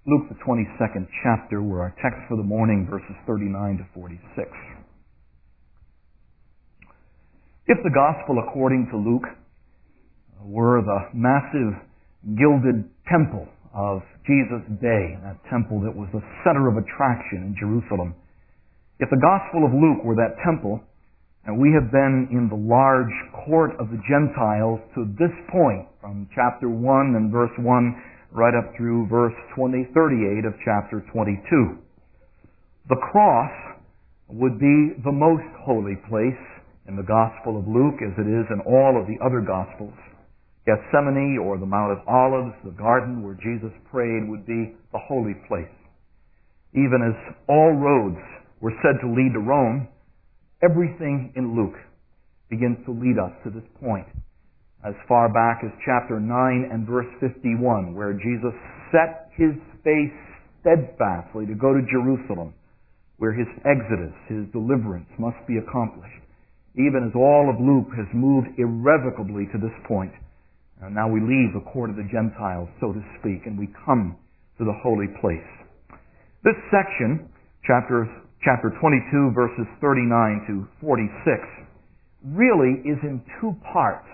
Luke, the 22nd chapter, where our text for the morning, verses 39 to 46. If the gospel according to Luke were the massive gilded temple of Jesus' day, that temple that was the center of attraction in Jerusalem, if the gospel of Luke were that temple, and we have been in the large court of the Gentiles to this point, from chapter 1 and verse 1 right up through verse 38 of chapter 22. The cross would be the most holy place in the Gospel of Luke, as it is in all of the other Gospels. Gethsemane, or the Mount of Olives, the garden where Jesus prayed, would be the holy place. Even as all roads were said to lead to Rome, everything in Luke begins to lead us to this point. As far back as chapter 9 and verse 51, where Jesus set his face steadfastly to go to Jerusalem, where his exodus, his deliverance must be accomplished. Even as all of Luke has moved irrevocably to this point, and now we leave the court of the Gentiles, so to speak, and we come to the holy place. This section, chapter 22, verses 39 to 46, really is in two parts.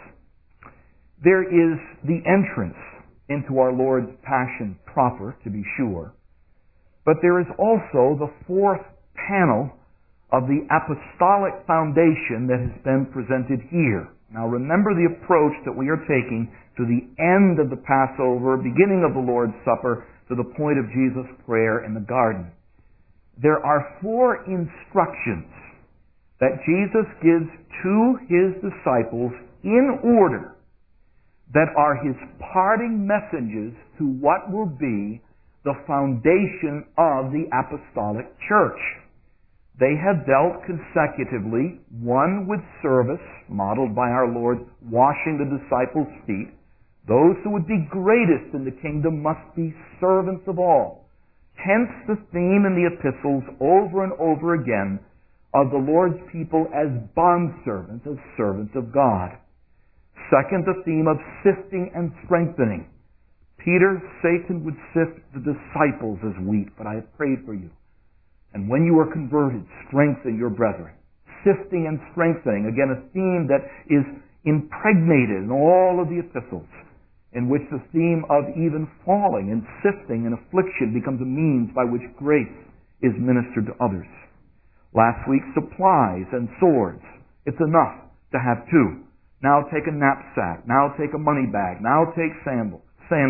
There is the entrance into our Lord's passion proper, to be sure, but there is also the fourth panel of the apostolic foundation that has been presented here. Now remember the approach that we are taking to the end of the Passover, beginning of the Lord's Supper, to the point of Jesus' prayer in the garden. There are four instructions that Jesus gives to his disciples in order that are his parting messages to what will be the foundation of the apostolic church. They have dealt consecutively, one with service, modeled by our Lord washing the disciples' feet. Those who would be greatest in the kingdom must be servants of all. Hence the theme in the epistles over and over again of the Lord's people as bondservants, as servants of God. Second, the theme of sifting and strengthening. Peter, Satan would sift the disciples as wheat, but I have prayed for you. And when you are converted, strengthen your brethren. Sifting and strengthening, again a theme that is impregnated in all of the epistles, in which the theme of even falling and sifting and affliction becomes a means by which grace is ministered to others. Last week, supplies and swords. It's enough to have two. Now take a knapsack. Now take a money bag. Now take sandals.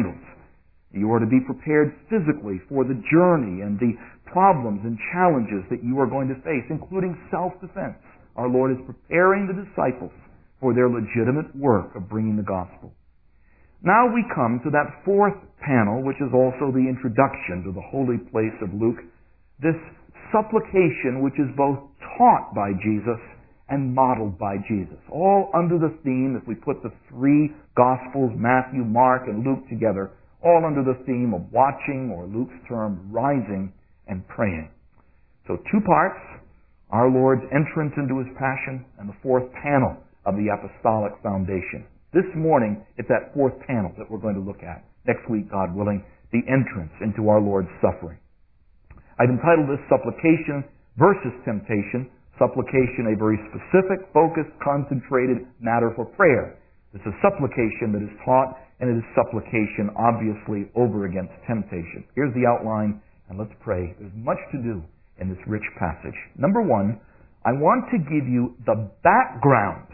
You are to be prepared physically for the journey and the problems and challenges that you are going to face, including self-defense. Our Lord is preparing the disciples for their legitimate work of bringing the gospel. Now we come to that fourth panel, which is also the introduction to the holy place of Luke, this supplication which is both taught by Jesus and modeled by Jesus. All under the theme, if we put the three Gospels, Matthew, Mark, and Luke together, all under the theme of watching, or Luke's term, rising and praying. So two parts, our Lord's entrance into his passion, and the fourth panel of the apostolic foundation. This morning, it's that fourth panel that we're going to look at. Next week, God willing, the entrance into our Lord's suffering. I've entitled this Supplication versus Temptation. Supplication, a very specific, focused, concentrated matter for prayer. This is supplication that is taught, and it is supplication, obviously, over against temptation. Here's the outline, and let's pray. There's much to do in this rich passage. Number one, I want to give you the background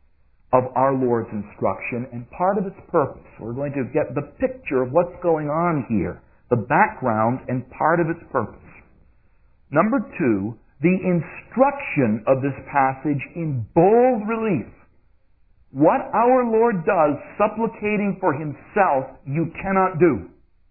of our Lord's instruction and part of its purpose. We're going to get the picture of what's going on here, the background and part of its purpose. Number two, the instruction of this passage in bold relief. What our Lord does, supplicating for himself, you cannot do.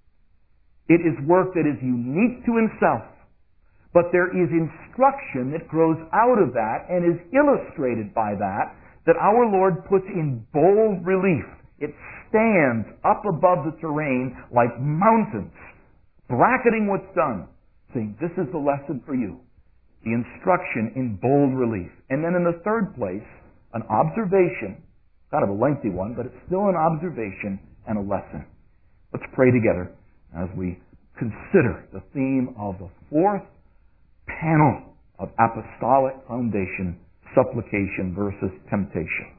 It is work that is unique to himself. But there is instruction that grows out of that and is illustrated by that our Lord puts in bold relief. It stands up above the terrain like mountains, bracketing what's done, saying, this is the lesson for you. The instruction in bold relief. And then in the third place, an observation, kind of a lengthy one, but it's still an observation and a lesson. Let's pray together as we consider the theme of the fourth panel of apostolic foundation, supplication versus temptation.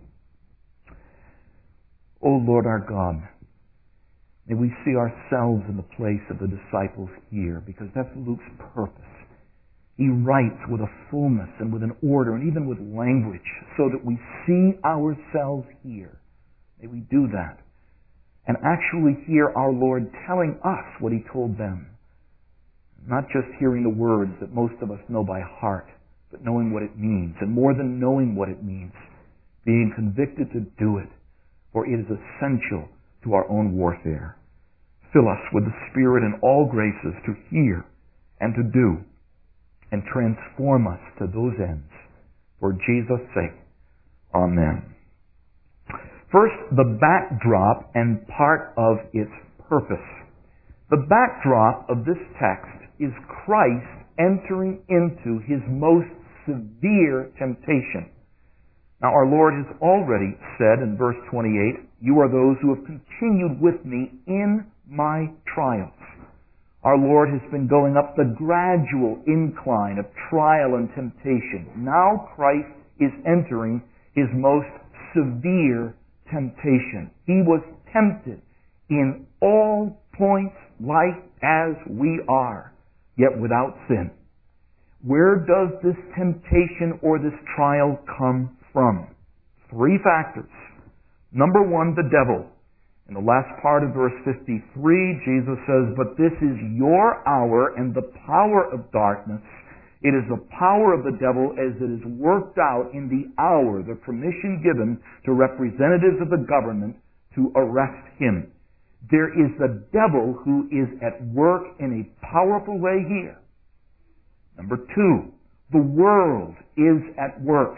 O Lord our God, may we see ourselves in the place of the disciples here, because that's Luke's purpose. He writes with a fullness and with an order and even with language so that we see ourselves here. May we do that and actually hear our Lord telling us what He told them. Not just hearing the words that most of us know by heart, but knowing what it means. And more than knowing what it means, being convicted to do it, for it is essential to our own warfare. Fill us with the Spirit and all graces to hear and to do, and transform us to those ends. For Jesus' sake. Amen. First, the backdrop and part of its purpose. The backdrop of this text is Christ entering into His most severe temptation. Now, our Lord has already said in verse 28, "You are those who have continued with me in my trials." Our Lord has been going up the gradual incline of trial and temptation. Now Christ is entering His most severe temptation. He was tempted in all points like as we are, yet without sin. Where does this temptation or this trial come from? Three factors. Number one, the devil. In the last part of verse 53, Jesus says, "But this is your hour and the power of darkness. It is the power of the devil as it is worked out in the hour, the permission given to representatives of the government to arrest him." There is the devil who is at work in a powerful way here. Number two, the world is at work.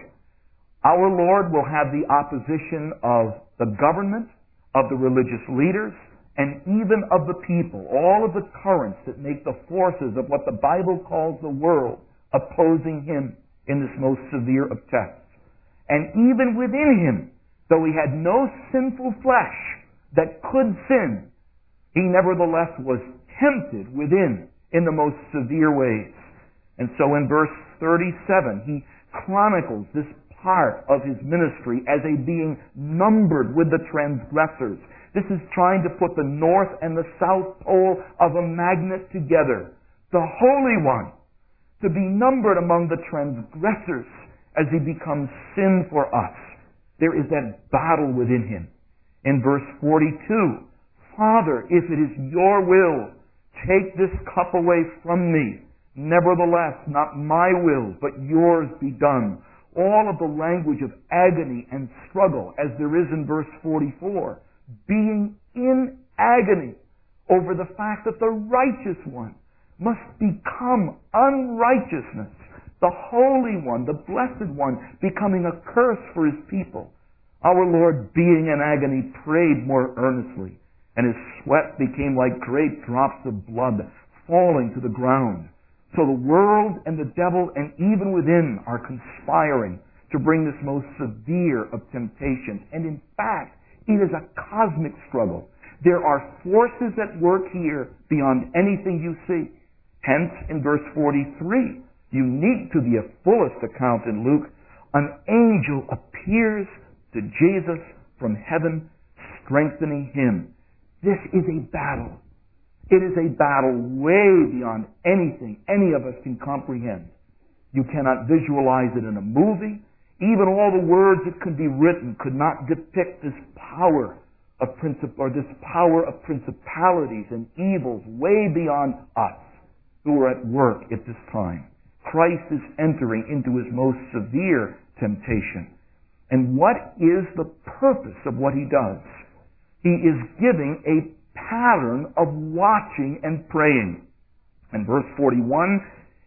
Our Lord will have the opposition of the government, of the religious leaders, and even of the people, all of the currents that make the forces of what the Bible calls the world opposing Him in this most severe of tests. And even within Him, though He had no sinful flesh that could sin, He nevertheless was tempted within in the most severe ways. And so in verse 37, He chronicles this part of His ministry as a being numbered with the transgressors. This is trying to put the north and the south pole of a magnet together. The Holy One to be numbered among the transgressors as He becomes sin for us. There is that battle within Him. In verse 42, "Father, if it is your will, take this cup away from me. Nevertheless, not my will, but yours be done." All of the language of agony and struggle, as there is in verse 44, being in agony over the fact that the righteous one must become unrighteousness, the Holy One, the Blessed One, becoming a curse for His people. Our Lord, being in agony, prayed more earnestly, and His sweat became like great drops of blood falling to the ground. So the world and the devil and even within are conspiring to bring this most severe of temptations. And in fact, it is a cosmic struggle. There are forces at work here beyond anything you see. Hence, in verse 43, unique to the fullest account in Luke, an angel appears to Jesus from heaven, strengthening Him. This is a battle. It is a battle way beyond anything any of us can comprehend. You cannot visualize it in a movie. Even all the words that could be written could not depict this power of this power of principalities and evils way beyond us who are at work at this time. Christ is entering into His most severe temptation. And what is the purpose of what He does? He is giving a pattern of watching and praying. In verse 41,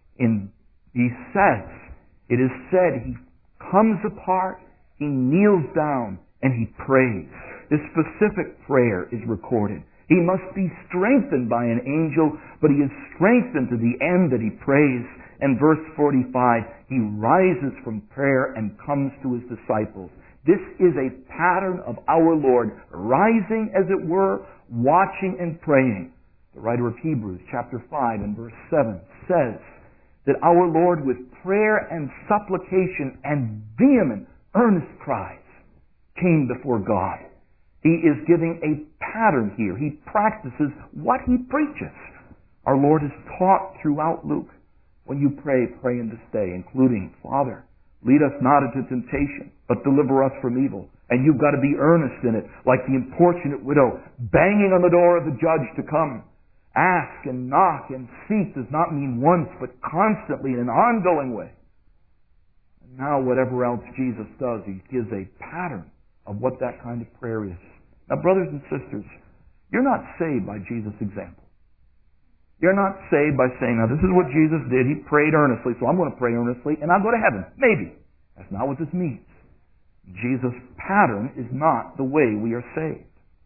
He says, it is said, He comes apart, He kneels down, and He prays. This specific prayer is recorded. He must be strengthened by an angel, but He is strengthened to the end that He prays. And verse 45, He rises from prayer and comes to His disciples. This is a pattern of our Lord rising, as it were, watching and praying. the writer of Hebrews chapter 5 and verse 7 says that our Lord with prayer and supplication and vehement, earnest cries came before God. He is giving a pattern here. He practices what he preaches. Our Lord is taught throughout Luke. When you pray, pray in this day, including, Father, lead us not into temptation, but deliver us from evil. And you've got to be earnest in it, like the importunate widow, banging on the door of the judge to come. Ask and knock and seek does not mean once, but constantly in an ongoing way. And now whatever else Jesus does, he gives a pattern of what that kind of prayer is. Now, brothers and sisters, you're not saved by Jesus' example. You're not saved by saying, now this is what Jesus did. He prayed earnestly, so I'm going to pray earnestly, and I'll go to heaven. Maybe. That's not what this means. Jesus' pattern is not the way we are saved.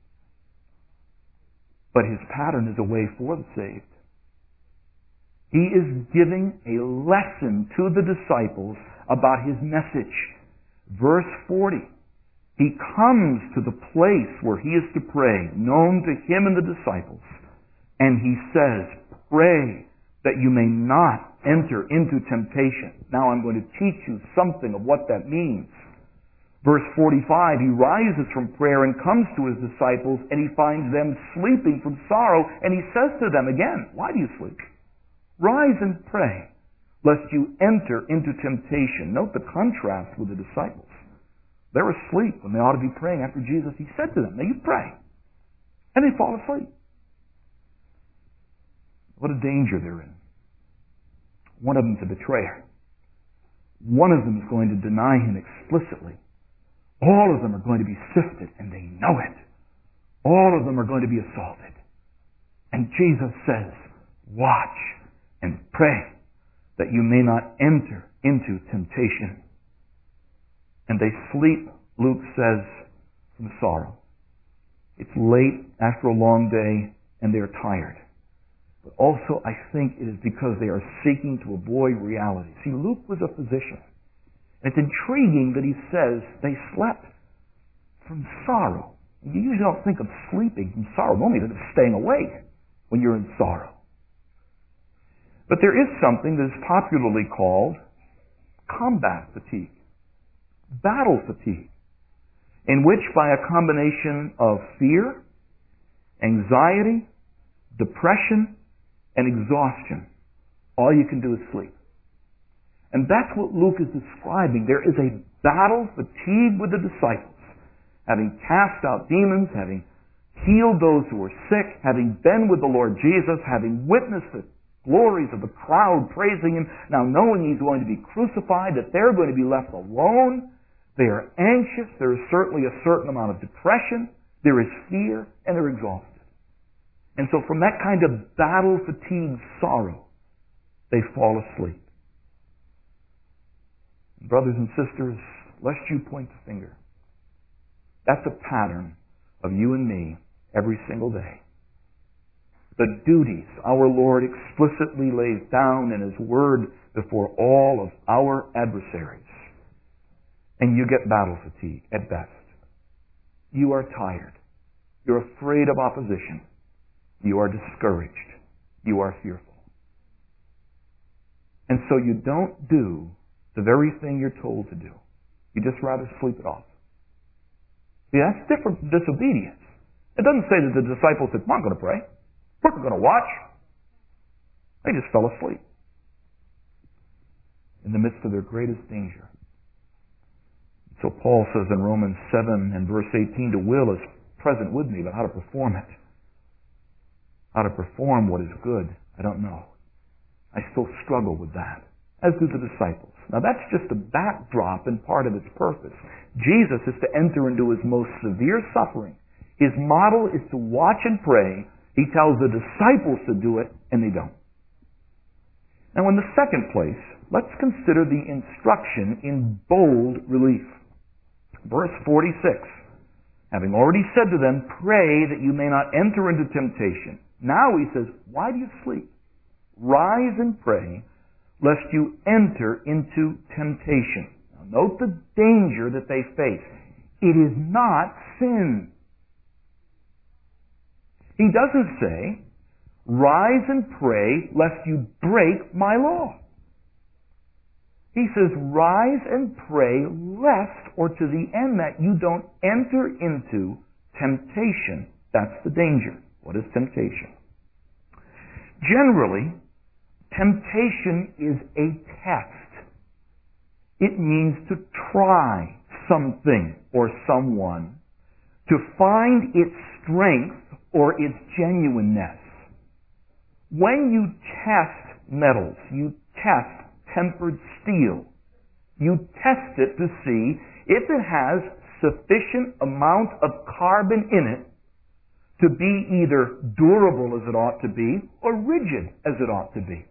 But his pattern is a way for the saved. He is giving a lesson to the disciples about his message. Verse 40. He comes to the place where he is to pray, known to him and the disciples. And he says, pray that you may not enter into temptation. Now I'm going to teach you something of what that means. Verse 45, he rises from prayer and comes to his disciples, and he finds them sleeping from sorrow, and he says to them again, why do you sleep? Rise and pray, lest you enter into temptation. Note the contrast with the disciples. They're asleep when they ought to be praying after Jesus. He said to them, now you pray. And they fall asleep. What a danger they're in. One of them's a betrayer. One of them is going to deny him explicitly. All of them are going to be sifted, and they know it. All of them are going to be assaulted. And Jesus says, watch and pray that you may not enter into temptation. And they sleep, Luke says, from sorrow. It's late after a long day, and they're tired. But also, I think it is because they are seeking to avoid reality. See, Luke was a physician. And it's intriguing that he says they slept from sorrow. You usually don't think of sleeping from sorrow. Normally, think of staying awake when you're in sorrow. But there is something that is popularly called combat fatigue, battle fatigue, in which by a combination of fear, anxiety, depression, and exhaustion, all you can do is sleep. And that's what Luke is describing. There is a battle fatigue with the disciples. Having cast out demons, having healed those who were sick, having been with the Lord Jesus, having witnessed the glories of the crowd praising him, now knowing he's going to be crucified, that they're going to be left alone. They are anxious. There is certainly a certain amount of depression. There is fear, and they're exhausted. And so from that kind of battle fatigue sorrow, they fall asleep. Brothers and sisters, lest you point the finger, that's a pattern of you and me every single day. The duties our Lord explicitly lays down in his word before all of our adversaries. And you get battle fatigue at best. You are tired. You're afraid of opposition. You are discouraged. You are fearful. And so you don't do the very thing you're told to do. You just rather sleep it off. See, that's different from disobedience. It doesn't say that the disciples said, "Well, I'm going to pray. We're going to watch." They just fell asleep in the midst of their greatest danger. So Paul says in Romans 7 and verse 18, "The will is present with me, but how to perform it, how to perform what is good, I don't know." I still struggle with that, as do the disciples. Now that's just a backdrop and part of its purpose. Jesus is to enter into his most severe suffering. His model is to watch and pray. He tells the disciples to do it, and they don't. Now in the second place, let's consider the instruction in bold relief. Verse 46, having already said to them, "Pray that you may not enter into temptation." Now he says, why do you sleep? Rise and pray, lest you enter into temptation. Now note the danger that they face. It is not sin. He doesn't say, rise and pray lest you break my law. He says, rise and pray lest, or to the end that you don't enter into temptation. That's the danger. What is temptation? Generally, temptation is a test. It means to try something or someone, to find its strength or its genuineness. When you test metals, you test tempered steel. You test it to see if it has sufficient amount of carbon in it to be either durable as it ought to be or rigid as it ought to be.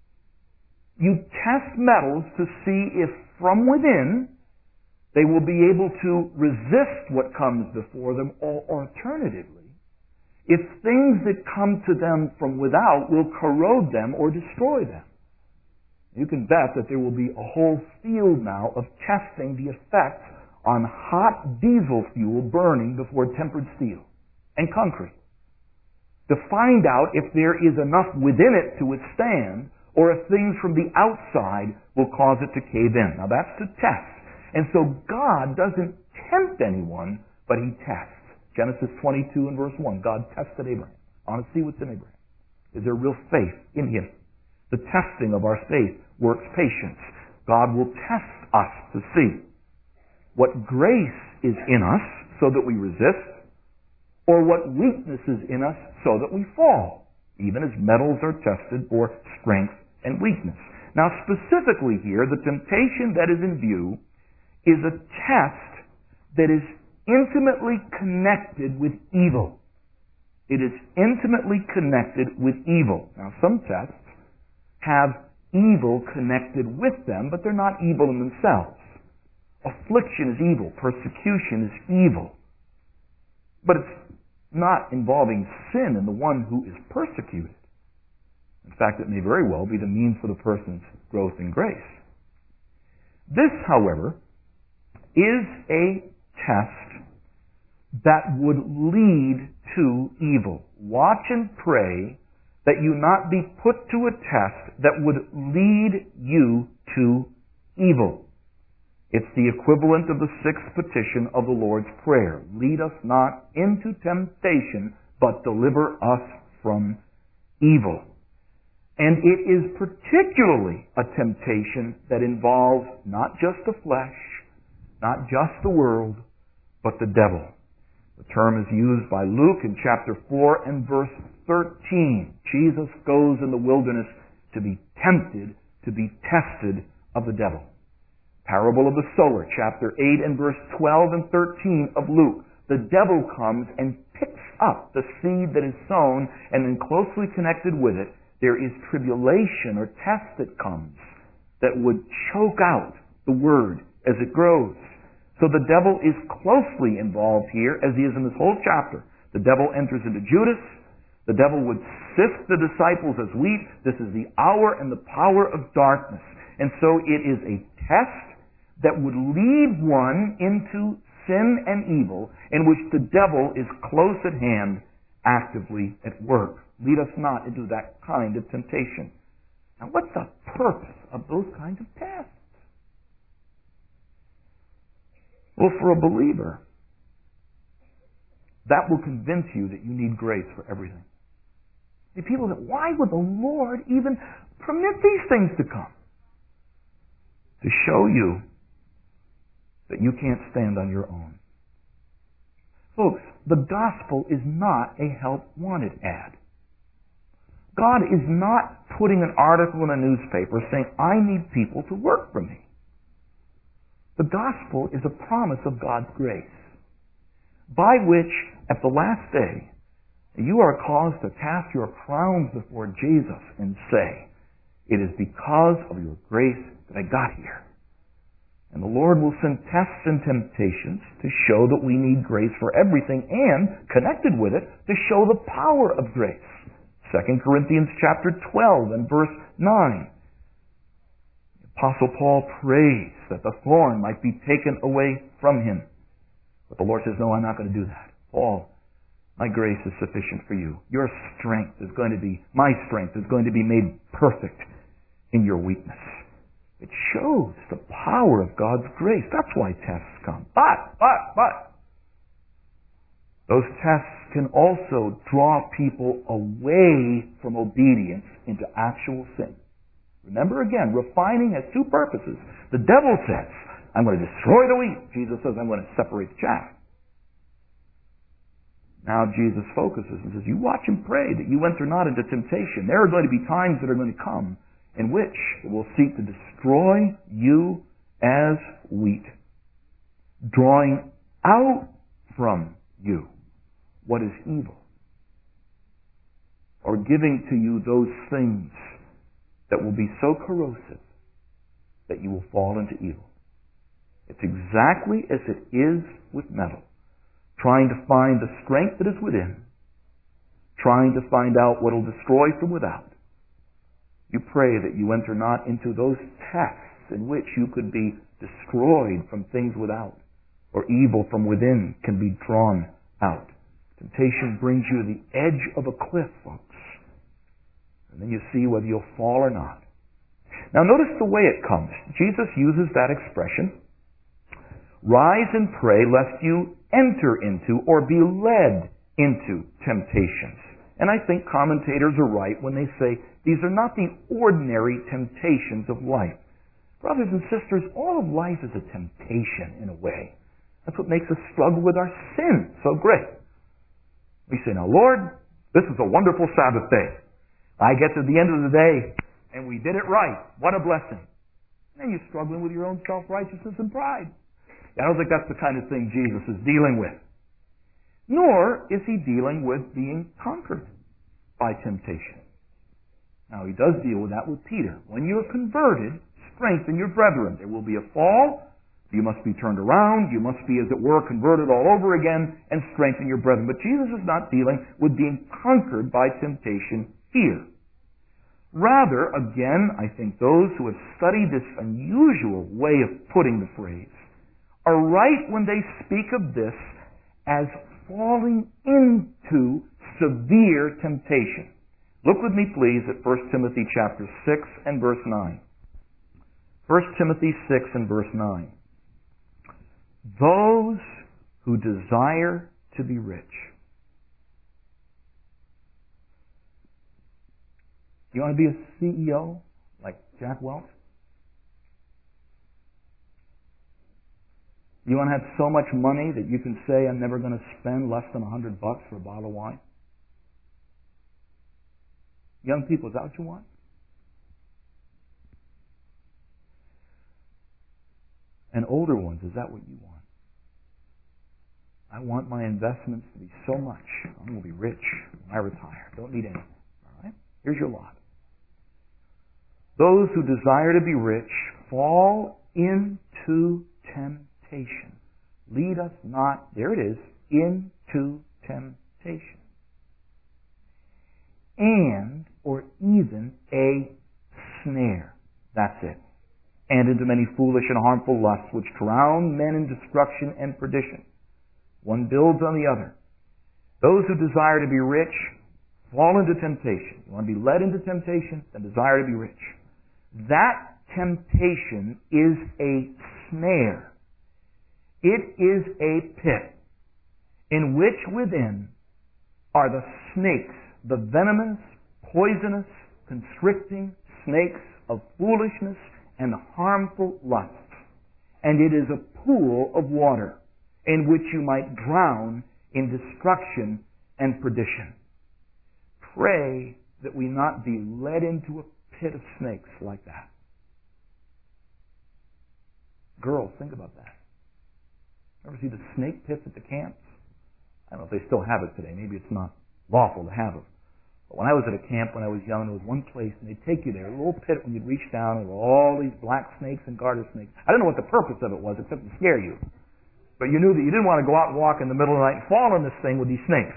You test metals to see if from within they will be able to resist what comes before them, or alternatively, if things that come to them from without will corrode them or destroy them. You can bet that there will be a whole field now of testing the effects on hot diesel fuel burning before tempered steel and concrete, to find out if there is enough within it to withstand, or if things from the outside will cause it to cave in. Now that's the test. And so God doesn't tempt anyone, but He tests. Genesis 22 and verse 1, God tested Abraham. I want to see what's in Abraham. Is there real faith in him? The testing of our faith works patience. God will test us to see what grace is in us so that we resist, or what weakness is in us so that we fall, even as metals are tested for strength and weakness. Now specifically here, the temptation that is in view is a test that is intimately connected with evil. It is intimately connected with evil. Now some tests have evil connected with them, but they're not evil in themselves. Affliction is evil. Persecution is evil. But it's not involving sin in the one who is persecuted. In fact, it may very well be the means for the person's growth in grace. This, however, is a test that would lead to evil. Watch and pray that you not be put to a test that would lead you to evil. It's the equivalent of the sixth petition of the Lord's Prayer. Lead us not into temptation, but deliver us from evil. And it is particularly a temptation that involves not just the flesh, not just the world, but the devil. The term is used by Luke in chapter 4 and verse 13. Jesus goes in the wilderness to be tempted, to be tested of the devil. Parable of the sower, chapter 8 and verse 12 and 13 of Luke. The devil comes and picks up the seed that is sown, and then closely connected with it, there is tribulation or test that comes that would choke out the word as it grows. So the devil is closely involved here, as he is in this whole chapter. The devil enters into Judas. The devil would sift the disciples as wheat. This is the hour and the power of darkness. And so it is a test that would lead one into sin and evil, in which the devil is close at hand, actively at work. Lead us not into that kind of temptation. Now, what's the purpose of those kinds of tests? Well, for a believer, that will convince you that you need grace for everything. The people say, why would the Lord even permit these things to come? To show you that you can't stand on your own. Folks, the gospel is not a help wanted ad. God is not putting an article in a newspaper saying, I need people to work for me. The gospel is a promise of God's grace, by which, at the last day, you are caused to cast your crowns before Jesus and say, it is because of your grace that I got here. And the Lord will send tests and temptations to show that we need grace for everything, and, connected with it, to show the power of grace. 2 Corinthians chapter 12 and verse 9. The Apostle Paul prays that the thorn might be taken away from him. But the Lord says, no, I'm not going to do that. Paul, My grace is sufficient for you. Your strength is going to be, my strength is going to be made perfect in your weakness. It shows the power of God's grace. That's why tests come. But, those tests can also draw people away from obedience into actual sin. Remember again, refining has two purposes. The devil says, I'm going to destroy the wheat. Jesus says, I'm going to separate the chaff. Now Jesus focuses and says, you watch and pray that you enter not into temptation. There are going to be times that are going to come in which it will seek to destroy you as wheat, drawing out from you what is evil, or giving to you those things that will be so corrosive that you will fall into evil. It's exactly as it is with metal, trying to find the strength that is within, trying to find out what will destroy from without. You pray that you enter not into those tests in which you could be destroyed from things without, or evil from within can be drawn out. Temptation brings you to the edge of a cliff, folks. And then you see whether you'll fall or not. Now notice the way it comes. Jesus uses that expression, rise and pray lest you enter into or be led into temptations. And I think commentators are right when they say these are not the ordinary temptations of life. Brothers and sisters, all of life is a temptation in a way. That's what makes us struggle with our sin so great. We say, now Lord, this is a wonderful Sabbath day. I get to the end of the day and we did it right. What a blessing. And you're struggling with your own self-righteousness and pride. I don't think that's the kind of thing Jesus is dealing with. Nor is he dealing with being conquered by temptation. Now he does deal with that with Peter. When you are converted, strengthen your brethren. There will be a fall. You must be turned around. You must be, as it were, converted all over again and strengthen your brethren. But Jesus is not dealing with being conquered by temptation here. Rather, again, I think those who have studied this unusual way of putting the phrase are right when they speak of this as falling into severe temptation. Look with me, please, at 1 Timothy chapter 6 and verse 9. 1 Timothy 6 and verse 9. Those who desire to be rich. You want to be a CEO like Jack Welch? You want to have so much money that you can say, I'm never going to spend less than $100 for a bottle of wine? Young people, is that what you want? And older ones, is that what you want? I want my investments to be so much. I'm going to be rich when I retire. Don't need anything. All right? Here's your lot. Those who desire to be rich fall into temptation. Lead us not, there it is, into temptation. And, or even a snare. That's it. And into many foolish and harmful lusts which drown men in destruction and perdition. One builds on the other. Those who desire to be rich fall into temptation. You want to be led into temptation, then desire to be rich. That temptation is a snare. It is a pit in which within are the snakes, the venomous, poisonous, constricting snakes of foolishness and harmful lusts. And it is a pool of water in which you might drown in destruction and perdition. Pray that we not be led into a pit of snakes like that. Girls, think about that. Ever see the snake pits at the camps? I don't know if they still have it today. Maybe it's not lawful to have them. But when I was at a camp when I was young, there was one place, and they'd take you there, a little pit when you'd reach down, and there were all these black snakes and garter snakes. I don't know what the purpose of it was, except to scare you. But you knew that you didn't want to go out and walk in the middle of the night and fall in this thing with these snakes.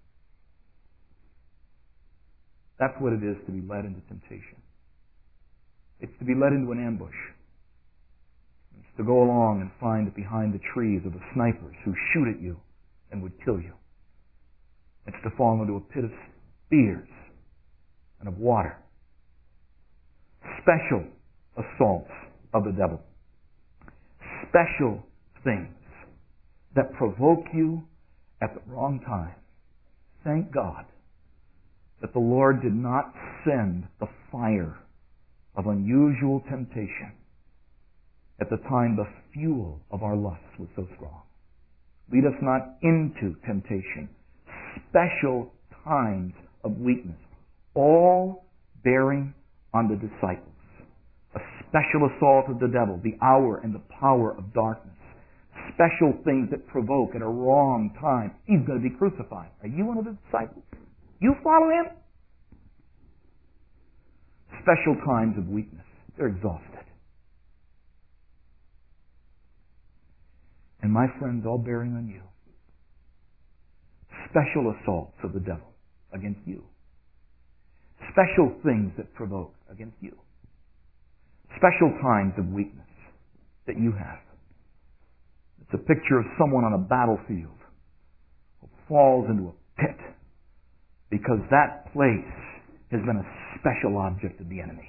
That's what it is to be led into temptation. It's to be led into an ambush. It's to go along and find that behind the trees are the snipers who shoot at you and would kill you. It's to fall into a pit of spears and of water. Special assaults of the devil. Special things that provoke you at the wrong time. Thank God that the Lord did not send the fire of unusual temptation at the time the fuel of our lusts was so strong. Lead us not into temptation. Special times of weakness, all bearing on the disciples. A special assault of the devil, the hour and the power of darkness. Special things that provoke at a wrong time. He's going to be crucified. Are you one of the disciples? You follow him? Special times of weakness. They're exhausted. And my friends, all bearing on you. Special assaults of the devil against you. Special things that provoke against you. Special times of weakness that you have. It's a picture of someone on a battlefield who falls into a pit because that place has been a special object of the enemy.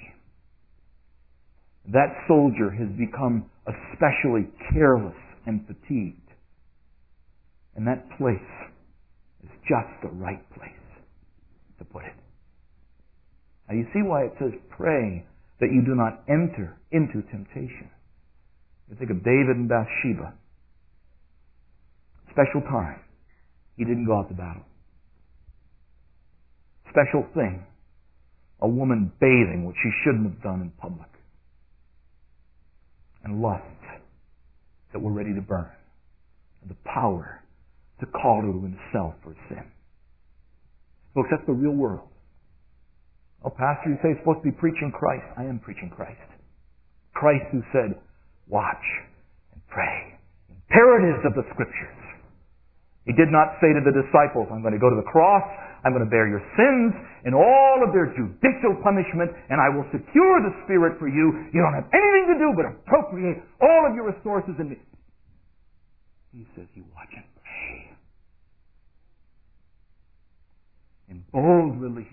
That soldier has become especially careless and fatigued. And that place is just the right place to put it. Now you see why it says pray that you do not enter into temptation. You think of David and Bathsheba. Special time. He didn't go out to battle. Special thing. A woman bathing, which she shouldn't have done in public. And lusts that were ready to burn. And the power to call to himself for sin. Folks, that's the real world. Oh, Pastor, you say you're supposed to be preaching Christ. I am preaching Christ. Christ who said, watch and pray. Imperatives of the Scriptures. He did not say to the disciples, I'm going to go to the cross, I'm going to bear your sins and all of their judicial punishment, and I will secure the Spirit for you. You don't have anything to do but appropriate all of your resources in me. He says, you watch and pray. In bold relief.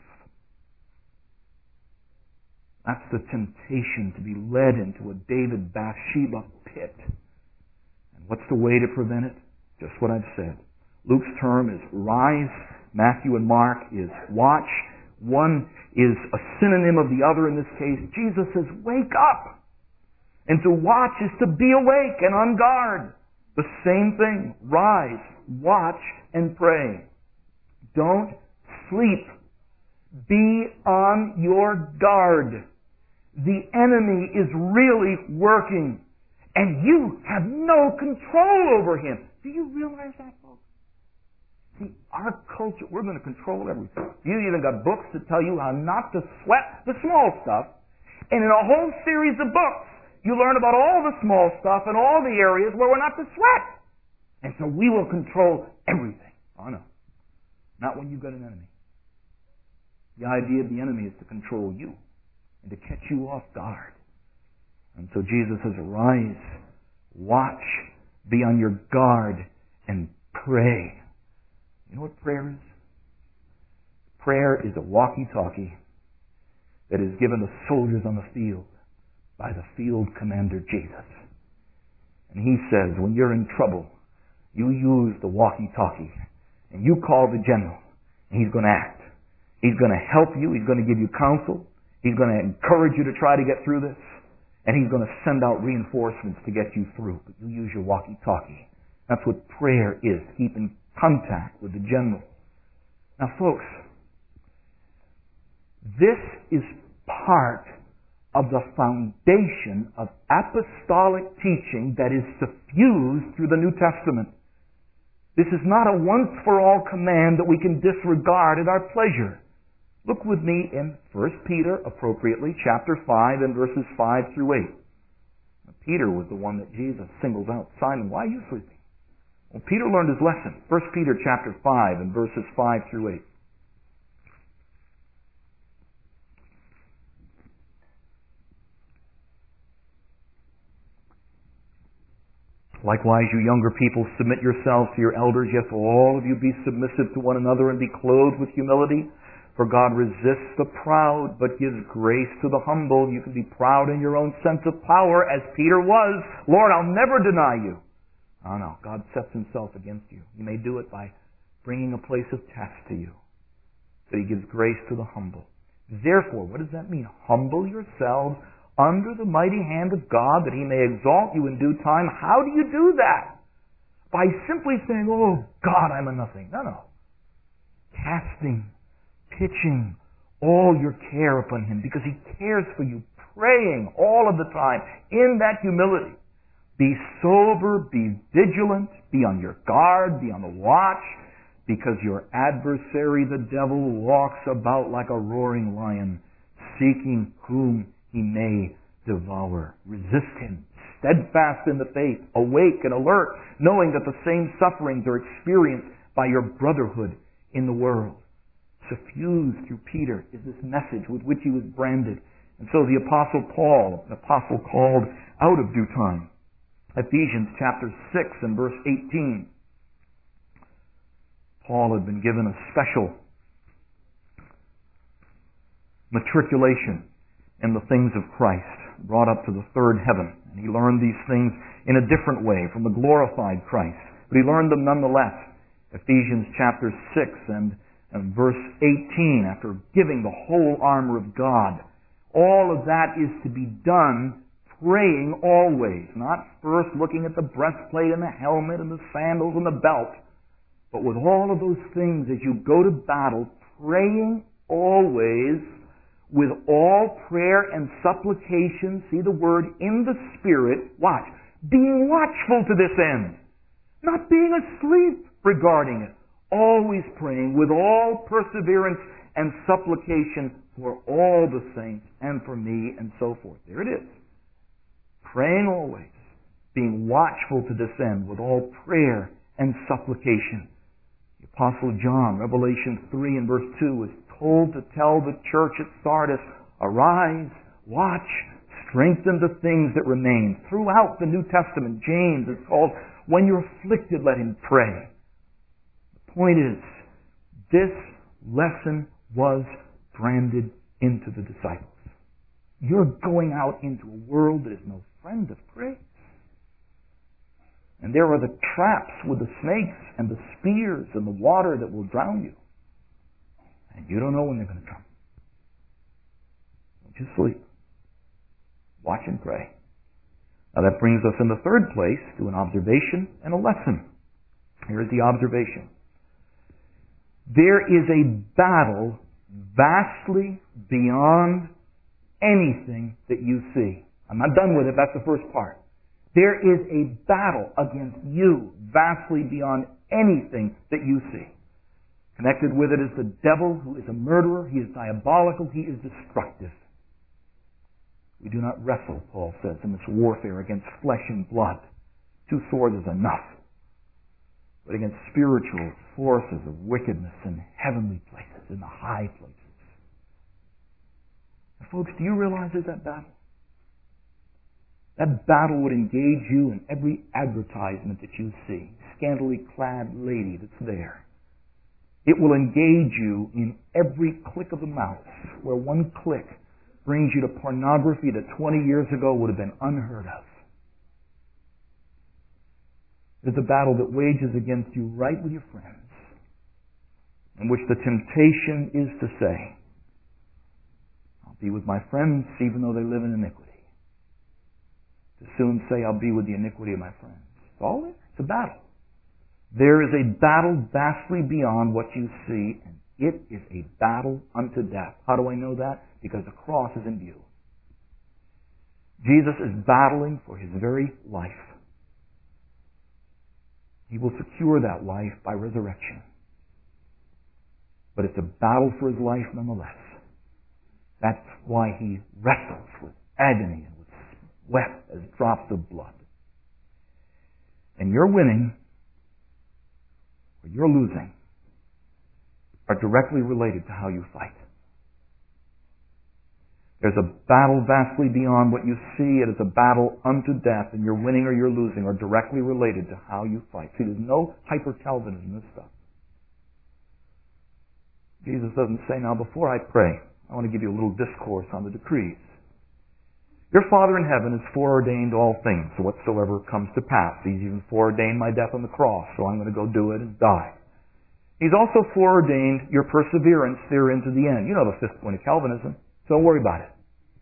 That's the temptation to be led into a David Bathsheba pit. And what's the way to prevent it? Just what I've said. Luke's term is rise. Matthew and Mark is watch. One is a synonym of the other in this case. Jesus says, wake up. And to watch is to be awake and on guard. The same thing. Rise, watch, and pray. Don't sleep. Be on your guard. The enemy is really working, and you have no control over him. Do you realize that, folks? See, our culture, we're going to control everything. You even got books that tell you how not to sweat the small stuff, and in a whole series of books, you learn about all the small stuff and all the areas where we're not to sweat. And so we will control everything. Oh, no. Not when you've got an enemy. The idea of the enemy is to control you and to catch you off guard. And so Jesus says, arise, watch, be on your guard, and pray. You know what prayer is? Prayer is a walkie-talkie that is given to soldiers on the field by the field commander Jesus. And he says, when you're in trouble, you use the walkie-talkie and you call the general, and he's going to act. He's going to help you. He's going to give you counsel. He's going to encourage you to try to get through this. And he's going to send out reinforcements to get you through. But you use your walkie-talkie. That's what prayer is. Keep in contact with the general. Now, folks, this is part of the foundation of apostolic teaching that is suffused through the New Testament. This is not a once-for-all command that we can disregard at our pleasure. Look with me in 1 Peter, appropriately, chapter 5 and verses 5 through 8. Now, Peter was the one that Jesus singled out. Simon, why are you sleeping? Well, Peter learned his lesson. 1 Peter chapter 5 and verses 5 through 8. Likewise, you younger people, submit yourselves to your elders. Yes, all of you be submissive to one another and be clothed with humility. For God resists the proud, but gives grace to the humble. You can be proud in your own sense of power, as Peter was. Lord, I'll never deny you. Oh no, God sets himself against you. He may do it by bringing a place of test to you. But he gives grace to the humble. Therefore, what does that mean? Humble yourselves under the mighty hand of God, that he may exalt you in due time. How do you do that? By simply saying, oh, God, I'm a nothing. No. Casting, pitching all your care upon him, because he cares for you, praying all of the time in that humility. Be sober, be vigilant, be on your guard, be on the watch, because your adversary, the devil, walks about like a roaring lion, seeking whom he may devour. Resist him, steadfast in the faith, awake and alert, knowing that the same sufferings are experienced by your brotherhood in the world. Suffused through Peter is this message with which he was branded. And so the Apostle Paul, an apostle called out of due time. Ephesians chapter 6 and verse 18. Paul had been given a special matriculation in the things of Christ, brought up to the third heaven. And he learned these things in a different way from the glorified Christ. But he learned them nonetheless. Ephesians chapter 6 and verse 18, after giving the whole armor of God. All of that is to be done praying always, not first looking at the breastplate and the helmet and the sandals and the belt, but with all of those things as you go to battle, praying always with all prayer and supplication, see the word, in the Spirit, watch, being watchful to this end, not being asleep regarding it, always praying with all perseverance and supplication for all the saints and for me and so forth. There it is. Praying always, being watchful to this end with all prayer and supplication. The Apostle John, Revelation 3 and verse 2, is told to tell the church at Sardis, arise, watch, strengthen the things that remain. Throughout the New Testament, James is called, when you're afflicted, let him pray. The point is, this lesson was branded into the disciples. You're going out into a world that is no friend of grace. And there are the traps with the snakes and the spears and the water that will drown you. And you don't know when they're going to come. Don't you sleep. Watch and pray. Now that brings us in the third place to an observation and a lesson. Here is the observation. There is a battle vastly beyond anything that you see. I'm not done with it. That's the first part. There is a battle against you vastly beyond anything that you see. Connected with it is the devil, who is a murderer. He is diabolical. He is destructive. We do not wrestle, Paul says, in this warfare against flesh and blood. 2 swords is enough. But against spiritual forces of wickedness in heavenly places, in the high places. Now, folks, do you realize there's that battle? That battle would engage you in every advertisement that you see. Scantily clad lady that's there. It will engage you in every click of the mouse, where one click brings you to pornography that 20 years ago would have been unheard of. There's a battle that wages against you right with your friends, in which the temptation is to say, I'll be with my friends even though they live in iniquity. To soon say, I'll be with the iniquity of my friends. It's all there. It's a battle. There is a battle vastly beyond what you see, and it is a battle unto death. How do I know that? Because the cross is in view. Jesus is battling for his very life. He will secure that life by resurrection. But it's a battle for his life nonetheless. That's why he wrestles with agony and with sweat as drops of blood. And your winning or your losing are directly related to how you fight. There's a battle vastly beyond what you see. It is a battle unto death, and your winning or your losing are directly related to how you fight. See, there's no hyper-Calvinism in this stuff. Jesus doesn't say, now before I pray, I want to give you a little discourse on the decrees. Your Father in heaven has foreordained all things, so whatsoever comes to pass. He's even foreordained my death on the cross, so I'm going to go do it and die. He's also foreordained your perseverance there into the end. You know the fifth point of Calvinism, so don't worry about it.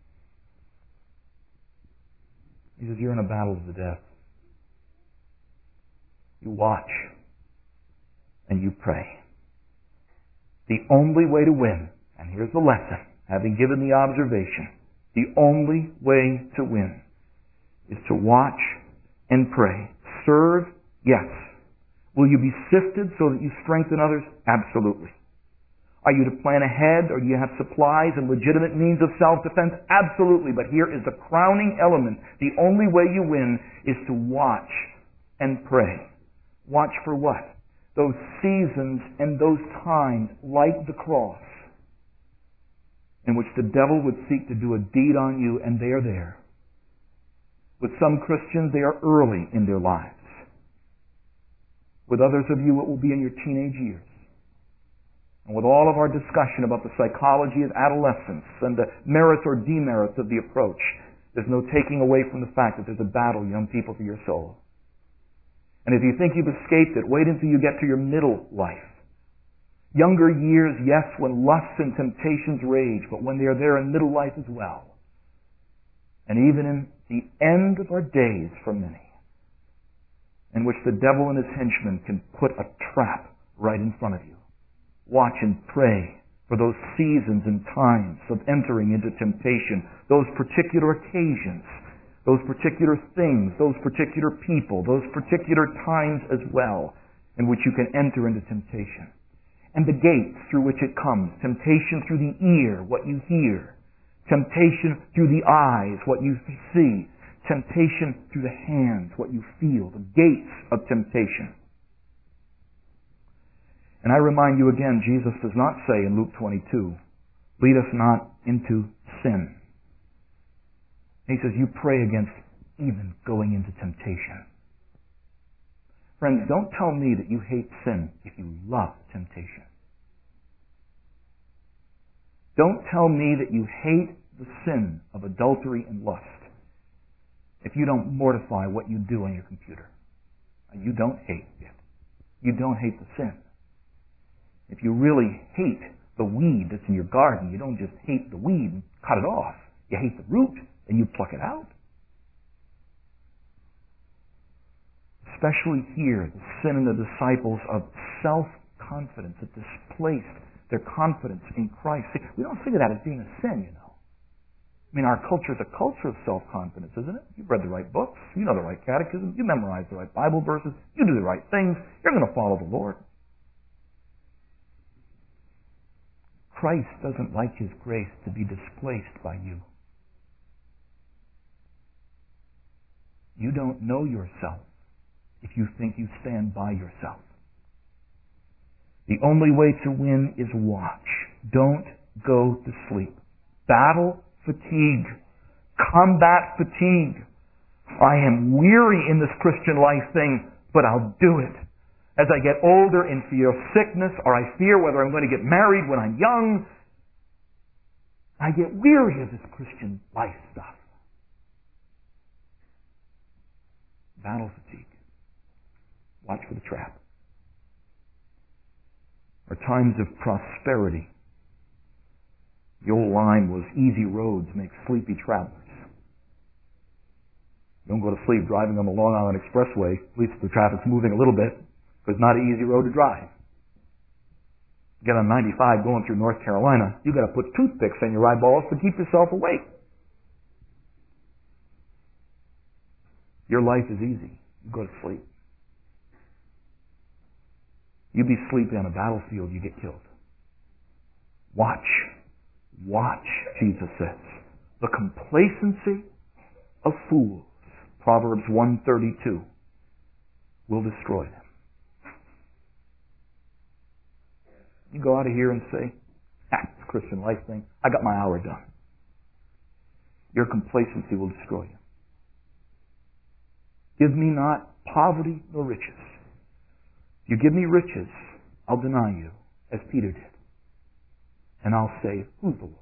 He says, you're in a battle to the death. You watch and you pray. The only way to win, and here's the lesson, having given the observation, the only way to win is to watch and pray. Serve? Yes. Will you be sifted so that you strengthen others? Absolutely. Are you to plan ahead, or do you have supplies and legitimate means of self-defense? Absolutely. But here is the crowning element. The only way you win is to watch and pray. Watch for what? Those seasons and those times, like the cross, in which the devil would seek to do a deed on you, and they are there. With some Christians, they are early in their lives. With others of you, it will be in your teenage years. And with all of our discussion about the psychology of adolescence and the merits or demerits of the approach, there's no taking away from the fact that there's a battle, young people, for your soul. And if you think you've escaped it, wait until you get to your middle life. Younger years, yes, when lusts and temptations rage, but when they are there in middle life as well. And even in the end of our days for many, in which the devil and his henchmen can put a trap right in front of you. Watch and pray for those seasons and times of entering into temptation, those particular occasions, those particular things, those particular people, those particular times as well, in which you can enter into temptation. And the gates through which it comes. Temptation through the ear, what you hear. Temptation through the eyes, what you see. Temptation through the hands, what you feel. The gates of temptation. And I remind you again, Jesus does not say in Luke 22, lead us not into sin. He says, you pray against even going into temptation. Friends, don't tell me that you hate sin if you love temptation. Don't tell me that you hate the sin of adultery and lust if you don't mortify what you do on your computer. You don't hate it. You don't hate the sin. If you really hate the weed that's in your garden, you don't just hate the weed and cut it off. You hate the root and you pluck it out. Especially here, the sin in the disciples of self-confidence that displaced their confidence in Christ. See, we don't think of that as being a sin, you know. I mean, our culture is a culture of self-confidence, isn't it? You've read the right books, you know the right catechism, you memorize the right Bible verses, you do the right things, you're going to follow the Lord. Christ doesn't like His grace to be displaced by you. You don't know yourself if you think you stand by yourself. The only way to win is watch. Don't go to sleep. Battle fatigue. Combat fatigue. I am weary in this Christian life thing, but I'll do it. As I get older and fear sickness, or I fear whether I'm going to get married when I'm young, I get weary of this Christian life stuff. Battle fatigue. Watch for the trap. Or times of prosperity. The old line was, easy roads make sleepy travelers. Don't go to sleep driving on the Long Island Expressway, at least the traffic's moving a little bit, because it's not an easy road to drive. Get on 95 going through North Carolina, you've got to put toothpicks in your eyeballs to keep yourself awake. Your life is easy. You go to sleep. You be sleeping on a battlefield, you get killed. Watch. Watch, Jesus says. The complacency of fools, Proverbs 132, will destroy them. You go out of here and say, it's a Christian life thing. I got my hour done. your complacency will destroy you. Give me not poverty nor riches. If you give me riches, I'll deny you, as Peter did. And I'll say, who's the Lord?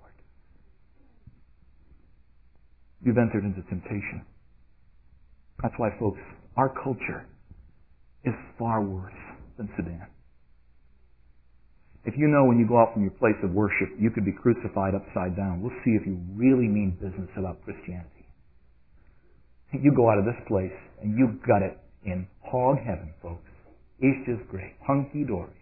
You've entered into temptation. That's why, folks, our culture is far worse than Sudan. If you know when you go out from your place of worship, you could be crucified upside down, we'll see if you really mean business about Christianity. You go out of this place and you've got it in hog heaven, folks. It's just great. Hunky-dory.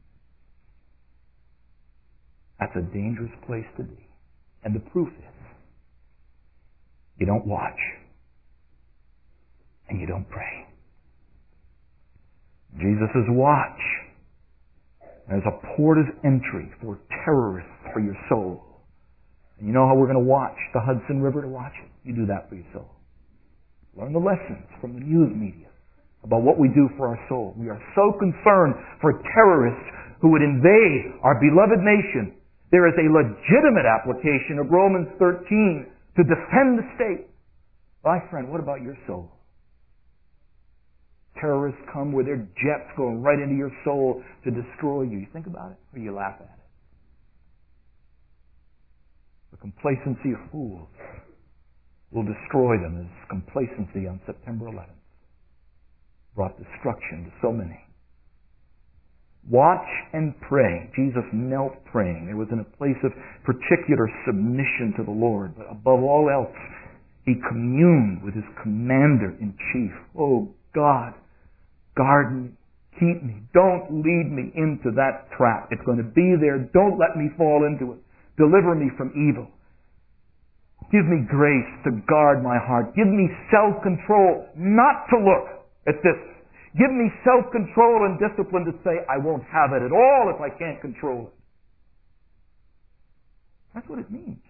That's a dangerous place to be. And the proof is, you don't watch. And you don't pray. Jesus' watch. There's a port of entry for terrorists for your soul. And you know how we're going to watch the Hudson River to watch it? You do that for your soul. Learn the lessons from the news media about what we do for our soul. We are so concerned for terrorists who would invade our beloved nation. There is a legitimate application of Romans 13 to defend the state. My friend, what about your soul? Terrorists come with their jets going right into your soul to destroy you. You think about it, or you laugh at it? The complacency of fools will destroy them, as complacency on September 11th brought destruction to so many. Watch and pray. Jesus knelt praying. It was in a place of particular submission to the Lord. But above all else, he communed with his commander-in-chief. Oh, God, guard me. Keep me. Don't lead me into that trap. It's going to be there. Don't let me fall into it. Deliver me from evil. Give me grace to guard my heart. Give me self-control not to look at this. Give me self-control and discipline to say, I won't have it at all if I can't control it. That's what it means.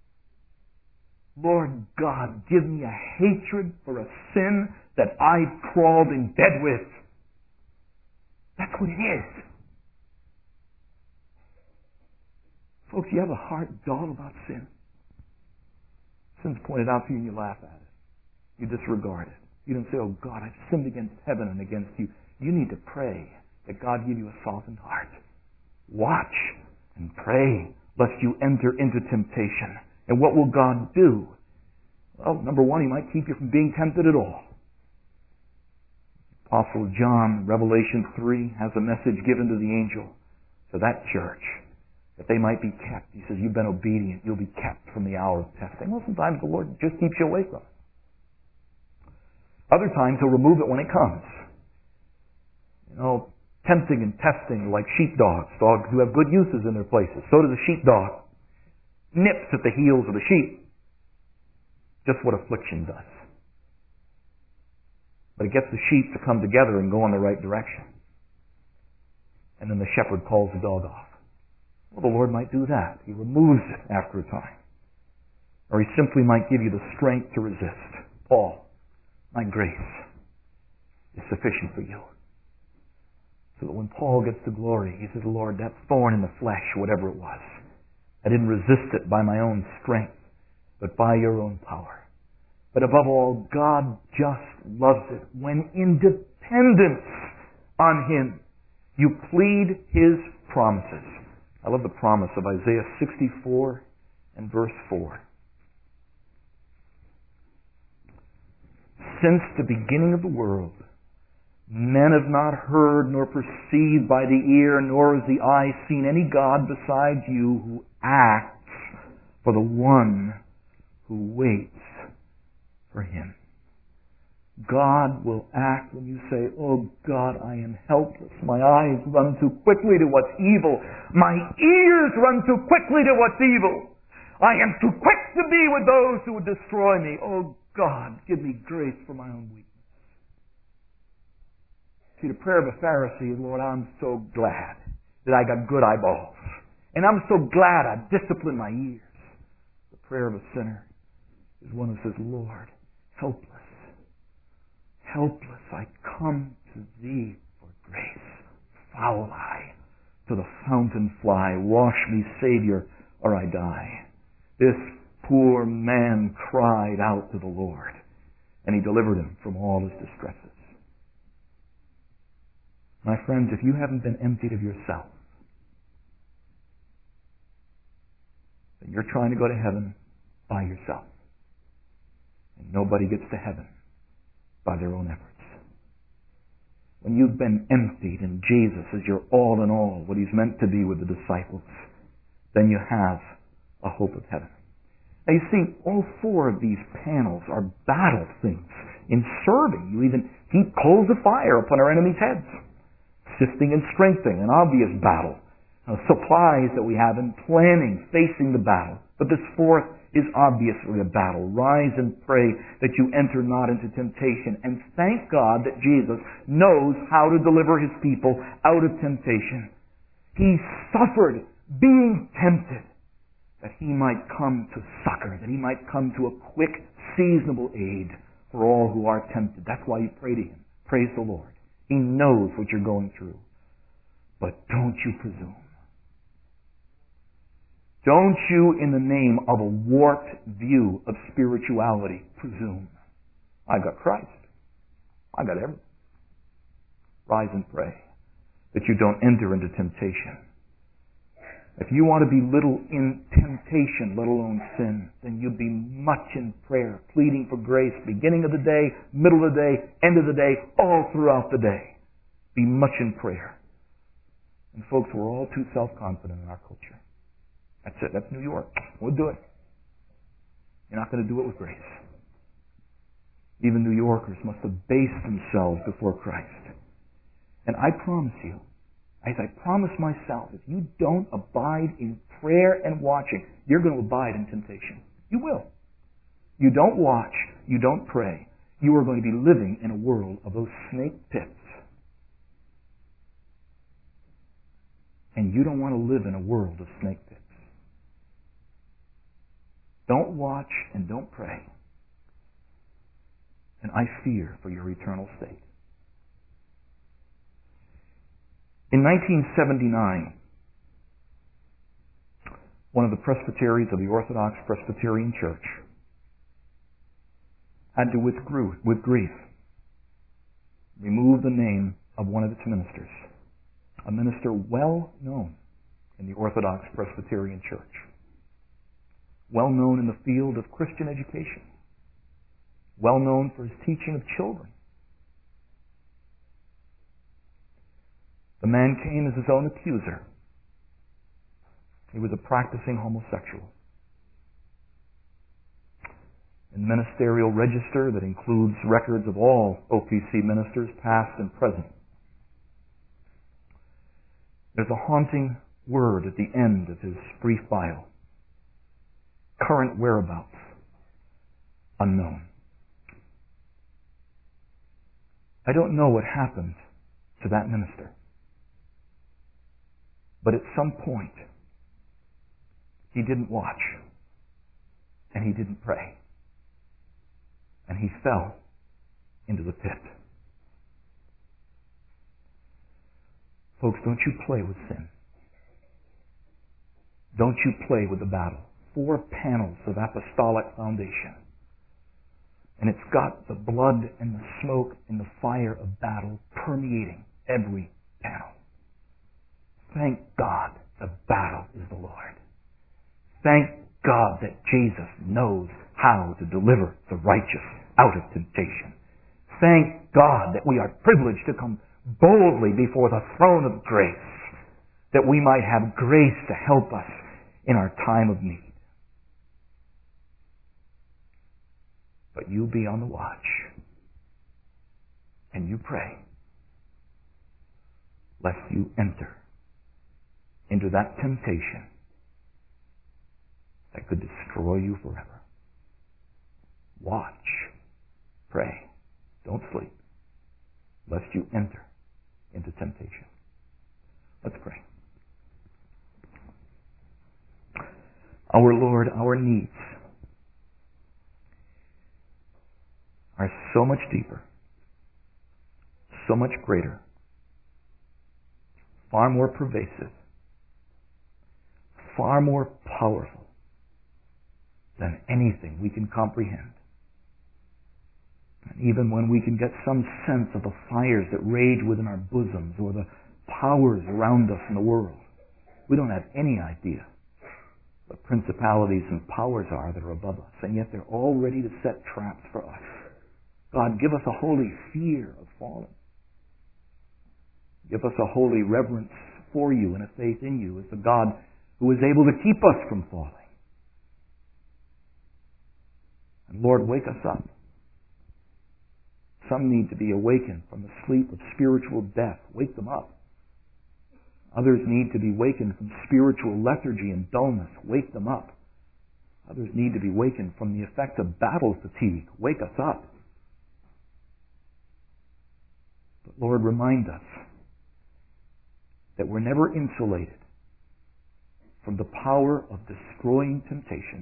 Lord God, give me a hatred for a sin that I crawled in bed with. That's what it is. Folks, you have a heart dull about sin. Sin's pointed out to you and you laugh at it. You disregard it. You don't say, oh God, I've sinned against heaven and against you. You need to pray that God give you a softened heart. Watch and pray lest you enter into temptation. And what will God do? Well, number one, He might keep you from being tempted at all. Apostle John, Revelation 3, has a message given to the angel, to that church, that they might be kept. He says, you've been obedient. You'll be kept from the hour of testing. Well, sometimes the Lord just keeps you away from it. Other times He'll remove it when it comes. You know, tempting and testing like sheepdogs. Dogs do have good uses in their places. So does a sheepdog. Nips at the heels of the sheep. Just what affliction does. But it gets the sheep to come together and go in the right direction. And then the shepherd calls the dog off. Well, the Lord might do that. He removes it after a time. Or He simply might give you the strength to resist. Paul, my grace is sufficient for you. So that when Paul gets to glory, he says, Lord, that thorn in the flesh, whatever it was, I didn't resist it by my own strength, but by your own power. But above all, God just loves it when in dependence on Him you plead His promises. I love the promise of Isaiah 64 and verse 4. Since the beginning of the world, men have not heard nor perceived by the ear, nor has the eye seen any God besides you who acts for the one who waits for Him. God will act when you say, oh God, I am helpless. My eyes run too quickly to what's evil. My ears run too quickly to what's evil. I am too quick to be with those who would destroy me. Oh God, give me grace for my own weakness. See, the prayer of a Pharisee is, Lord, I'm so glad that I got good eyeballs. And I'm so glad I disciplined my ears. The prayer of a sinner is one who says, Lord, helpless, I come to Thee for grace. Foul I to the fountain fly. Wash me, Savior, or I die. This poor man cried out to the Lord, and He delivered him from all his distresses. My friends, if you haven't been emptied of yourself, then you're trying to go to heaven by yourself. And nobody gets to heaven by their own efforts. When you've been emptied and Jesus is your all in all, what He's meant to be with the disciples, then you have a hope of heaven. Now you see, all four of these panels are battle things in serving. You even heap coals of fire upon our enemies' heads. Sifting and strengthening, an obvious battle. Supplies that we have in planning, facing the battle. But this fourth is obviously a battle. Rise and pray that you enter not into temptation. And thank God that Jesus knows how to deliver His people out of temptation. He suffered being tempted that He might come to succor, that He might come to a quick, seasonable aid for all who are tempted. That's why you pray to Him. Praise the Lord. He knows what you're going through. But don't you presume. Don't you, in the name of a warped view of spirituality, presume. I got Christ. I got everything. Rise and pray that you don't enter into temptation. If you want to be little in temptation, let alone sin, then you'll be much in prayer, pleading for grace, beginning of the day, middle of the day, end of the day, all throughout the day. Be much in prayer. And folks, we're all too self-confident in our culture. That's it. That's New York. We'll do it. You're not going to do it with grace. Even New Yorkers must abase themselves before Christ. And I promise you, as I promise myself, if you don't abide in prayer and watching, you're going to abide in temptation. You will. You don't watch, you don't pray, you are going to be living in a world of those snake pits. And you don't want to live in a world of snake pits. Don't watch and don't pray. And I fear for your eternal state. In 1979, one of the presbyteries of the Orthodox Presbyterian Church had to, with grief, remove the name of one of its ministers, a minister well known in the Orthodox Presbyterian Church, well known in the field of Christian education, well known for his teaching of children. The man came as his own accuser. He was a practicing homosexual. In the ministerial register that includes records of all OPC ministers, past and present, there's a haunting word at the end of his brief bio. Current whereabouts, unknown. I don't know what happened to that minister. But at some point, he didn't watch, and he didn't pray, and he fell into the pit. Folks, don't you play with sin. Don't you play with the battle. 4 panels of apostolic foundation. And it's got the blood and the smoke and the fire of battle permeating every panel. Thank God the battle is the Lord. Thank God that Jesus knows how to deliver the righteous out of temptation. Thank God that we are privileged to come boldly before the throne of grace, that we might have grace to help us in our time of need. But you be on the watch, and you pray, lest you enter into that temptation that could destroy you forever. Watch, pray, don't sleep, lest you enter into temptation. Let's pray. Our Lord, our needs are so much deeper, so much greater, far more pervasive, far more powerful than anything we can comprehend. And even when we can get some sense of the fires that rage within our bosoms or the powers around us in the world, we don't have any idea what principalities and powers are that are above us, and yet they're all ready to set traps for us. God, give us a holy fear of falling. Give us a holy reverence for you and a faith in you as the God who is able to keep us from falling. And Lord, wake us up. Some need to be awakened from the sleep of spiritual death. Wake them up. Others need to be wakened from spiritual lethargy and dullness. Wake them up. Others need to be wakened from the effect of battle fatigue. Wake us up. But Lord, remind us that we're never insulated from the power of destroying temptations.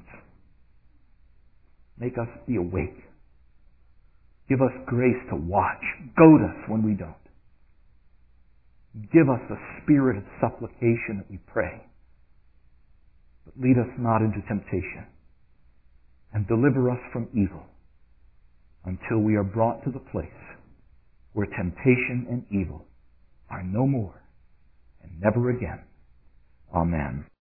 Make us be awake. Give us grace to watch. Goad us when we don't. Give us the spirit of supplication that we pray. But lead us not into temptation. And deliver us from evil until we are brought to the place where temptation and evil are no more and never again. Amen.